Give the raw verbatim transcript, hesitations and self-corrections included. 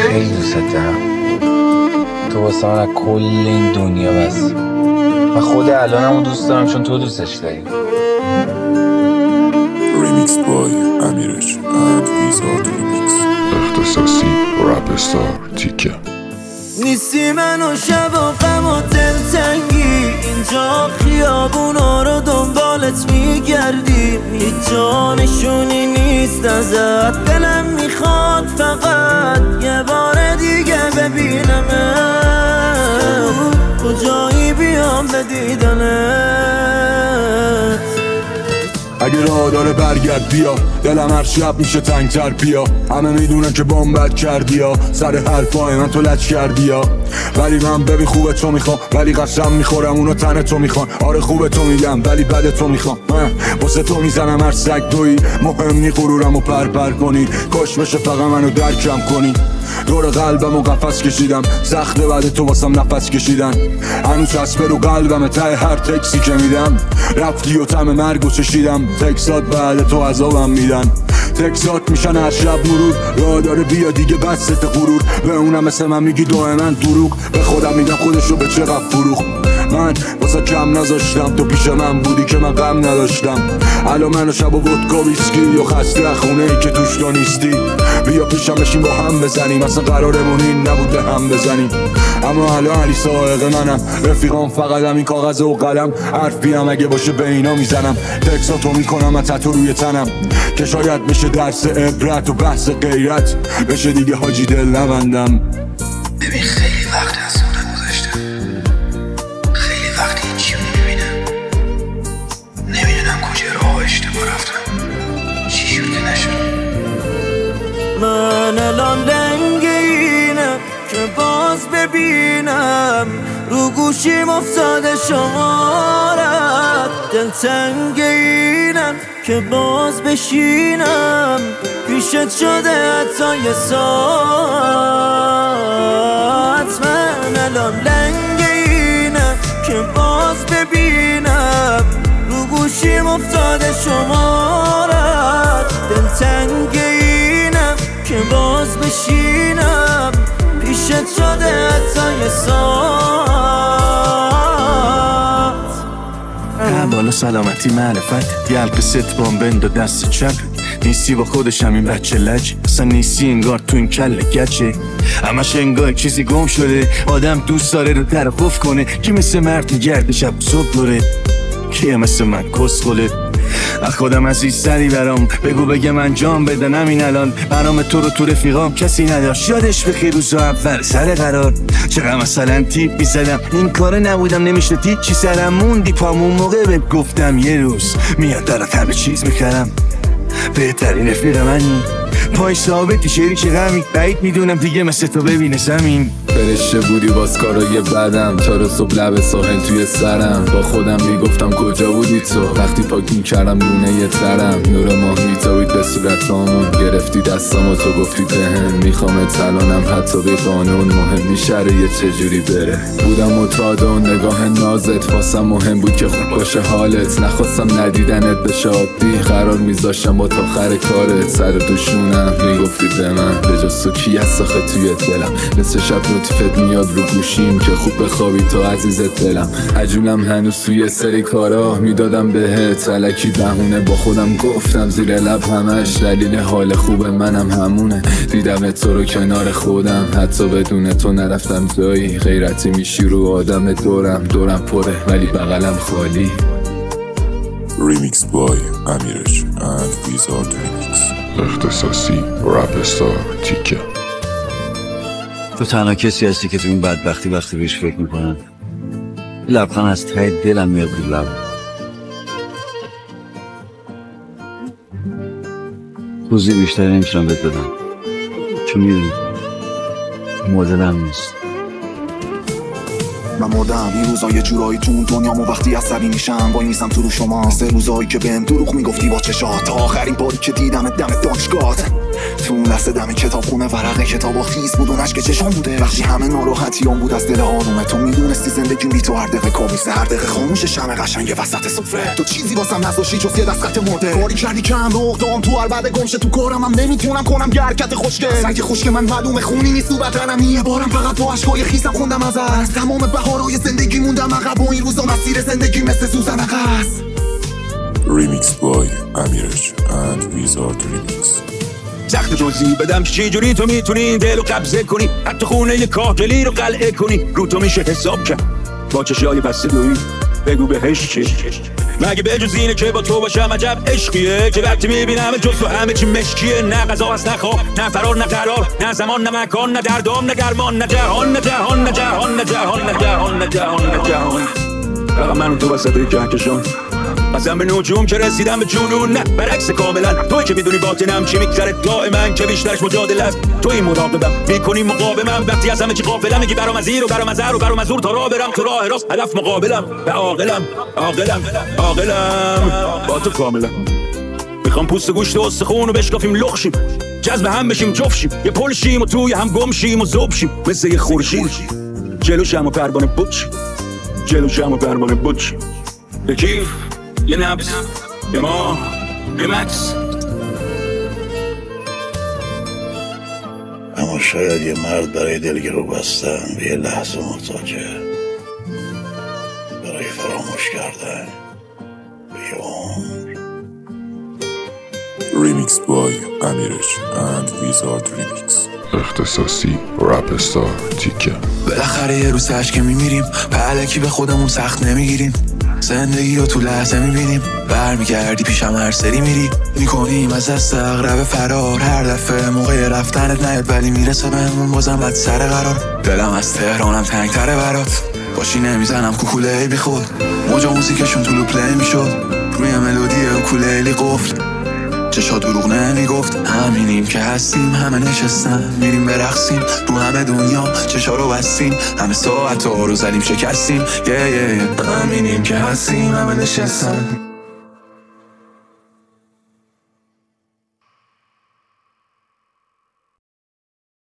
خیلی دوست دارم. تو واسه من از کل این دنیا بس. من خود الانمو دوست دارم چون تو دوستش داری. ریمیکس بای امیرش اند ویزارد ریمیکس. اختصاصی رپ استار تیکه. نیستی من و شب و غم و دلتنگی، اینجا خیابونا رو دنبالت میگردیم، هیچ جا نشونی نیست ازت، دلم میخواد فقط یه بار دیگه ببینمت، کجایی بیام به دیدنت. اگه راه داره برگرد بیا، دلم هر شب میشه تنگتر بیا، همه میدونن که بامبت کردی یا سر حرفای من تو لچ کردی یا، ولی من ببین خوبه تو میخوام، ولی قسم میخورم اونا تن تو میخوان، آره خوبه تو میگم ولی بد تو میخوام، من واسه تو میزنم هر سگ دوی، مهم نی غرورم و پر پر کنی، کاش بشه فقط منو درکم کنی، دور قلبم و قفس کشیدم، سخته بعد تو واسم نفس کشیدن، هنوز چسبه رو قلبم ته هر تکسی که میدم، رفتی و طعم مرگو چشیدم، تکسات بعد تو عذابم میدن، تکسات میشن هر شب مرور، راه داره بیا دیگه بس ست غرور، به اونم مثل من میگی دائما دروغ، به خودم میگم خودشو به چقدر فروخ، من واسه کم نذاشتم تو پیش من بودی که من غم نداشتم، الان منو شب و ودکا ویسکی یا خسته خونه ای که توش تو نیستی، بیا پیشم بشین با هم بزنیم، اصلا قرارمون این نبود به هم بزنیم، اما الان علی سائق منم، رفیقام فقط همین کاغذ و قلم، حرفی هم اگه باشه به اینا میزنم، تکساتو میکنم و تتو روی تنم، که شاید بشه درس عبرت و بحث غیرت، بشه دیگه حاجی دل نبندم. ببین خیلی وقت از اونم گذاشتم، خیلی وقتی این چیو نمیبینم، نمیدونم کجا راه اشتباه رفتم، چی شد که نشد. من الان لنگ اینم که باز ببینم، رو گوشیم افتاده شمارت، دلتنگ اینم که باز بشینم، پیشت شده حتی یه ساعت. من الان لنگ اینم که باز ببینم، رو گوشیم افتاده شمارت، دلتنگ اینم که باز بشینم، پیشت شده حتی یه ساعت. بالا سلامتی معرفت، یلق ست بامبند و دست چپ، نیستی با خودشم این بچه لج، اصلا نیستی انگار تو این کل گچه، همش انگار چیزی گم شده، آدم دوست داره رو در خوف کنه، کی مثل مرد میگرده شب صبح دوره، کیه مثل من کس خله، از خودم عزیزتری برام بگو بگه من جام بدنم این الان، برام تو رو تو رفیقام کسی نداشت، یادش بخیر روزا اول سر قرار، چقدر مثلا تیپ میزدم این کاره نبودم نمیشد چی سرم موندی پامون موقع بهت گفتم یه روز میاد درات همه چیز میکردم، بهترین رفیق منی، پای ثابتی شریک غمی، بعید میدونم دیگه مثل تو ببینه زمین، فرشته بودی باز کارای بدم، تا رو صبح لب ساحل توی سرم، با خودم میگفتم کجا بودی تو، وقتی پاک میکردم لونه یه ترم، نور ماه میتابید به صورتامون، گرفتی دستامو تو گفتی بهم میخوامت الانم حتی به قانون، مهم نی شرایط چجوری بره، بودم معتاد و نگاه نازت، واسم مهم بود که خوب باشه حالت، نخواستم ندیدنت بشه عادی، قرار میذاشتم با تا آخر کارت، سر دوشونم میگفتی به من به جز تو کی هست آخه توی دلم، نصف شب نوتیفت میاد رو گوشیم که خوب بخوابی تو عزیزت دلم، عجولم هنوز توی سری کارا میدادم بهت الکی بهونه، با خودم گفتم زیر لب همش دلیل حال خوب منم همونه، دیدم تو رو کنار خودم، حتی بدون تو نرفتم جایی، غیرتی میشی رو آدم دورم، دورم پره ولی بغلم خالی. ریمیکس بای امیرش اند ویزارد ریمیکس. اختصاصی رپ استار تیکه. تو تنها کسی هستی که تو این بدبختی وقتی بهش فکر میکنن لبخند از ته دلم میاد رو لب، توضیح بیشتری نمیتونم بهت بدم چون میدونی مدلم نیست. من مردم این روزا یه جورایی تو اون دنیامو وقتی عصبی میشم وای میسم تو رو شما، سه روزایی که بهم دروغ میگفتی با چشات، تا آخرین باری که دیدمت دم دانشگاهت، تو اون لحظه دم کتاب خونه ورق کتابا خیس بود اونش که چشم بوده. وقتی همه ناراحتیام بود از دل آرومه، تو میدونستی زندگی بی تو هر دقیقه کابیسه، هر دقیقه خاموش شمع قشنگ وسط سفره. تو چیزی واسم نذاشتی جز یه دست خط مرده، کاری کردی کم نقطه‌ام تو هر بعد گمشه تو کارم هم نمیتونم کنم یه حرکت خوشگل. سنگ خشک من معلومه خونی نیست تو بدنم، یه بارم فقط با اشکای خیسم خوندم ازت. تمام بهارای زندگی موندم عقب و این روزا مسیر زندگی مثل سوزن عقص. Remix by Amiraj and Wizard Remix. سخت توضیح بدم که چی جوری تو میتونی دلو قبضه کنی، حتی خونه یه کاهگلی رو قلعه کنی. رو تو میشه حساب کرد با چشای بسته دوی، بگو بهش چی مگه به جز اینه که با تو باشم عجب عشقیه، که وقتی میبینم جز تو همه چی مشکیه. نه غذا هست نه خواب نه فرار نه قرار، نه زمان نه مکان نه دردام نه درمان، نه جهان نه جهان نه جهان نه جهان نه جهان نه جهان نه جهان. فقط من و تو وسط کهکشان، قسم به نجوم که رسیدم به جنون، نه برعکس کاملا. توی که میدونی باطنم چی میگذره دائما، که بیشترش مجادله است. توی مراقبم میکنی مقاومم، وقتی از همه چی غافلم میگی برام از این و برام از هر و برام از دور تا راه برم تو راه راست. هدف مقابلم و عاقلم عاقلم عاقلم با تو کاملا. میخوام پوست گوشت و استخون رو بشکافیم لخشیم، جذب هم بشیم جفت شیم، یه پل شیم و توی هم گم شیم و ذوب شیم مثل یه خورشید. جلو شم و پروانه بود شیم، جلو شم و پروانه بود شیم. یه کیف یه نبض یه ماه یه مکس. اما شاید یه مرد برای دلگرو بستن به یه لحظه محتاجه، برای فراموش کردن به یه عمر. Remix by Amiraj and Wizard Remix. اختصاصی رپ استار تیکه. بالاخره یه روز تشک که میمیریم، پهلکی به خودمون سخت نمیگیریم، زندگی رو تو لحظه میبینیم. برمیگردی پیشم هر سری میری، میکنیم از دست اقرب فرار. هر دفعه موقع رفتنت نیاد ولی میرسه بهمون بازم بد سر قرار. دلم از تهرانم تنگتره برات، باشی نمیزنم کوکوله بی خود. موجا موزیکشون تو لوپلی میشد، روی ملودی اوکولیلی قفل. چشا دروغ نمیگفت، همینیم که هستیم. همه نشستن میریم برقصیم، رو همه دنیا چشا رو بستیم. همه ساعت ها رو زدیم شکستیم. یه یه یه همینیم که هستیم. همه نشستن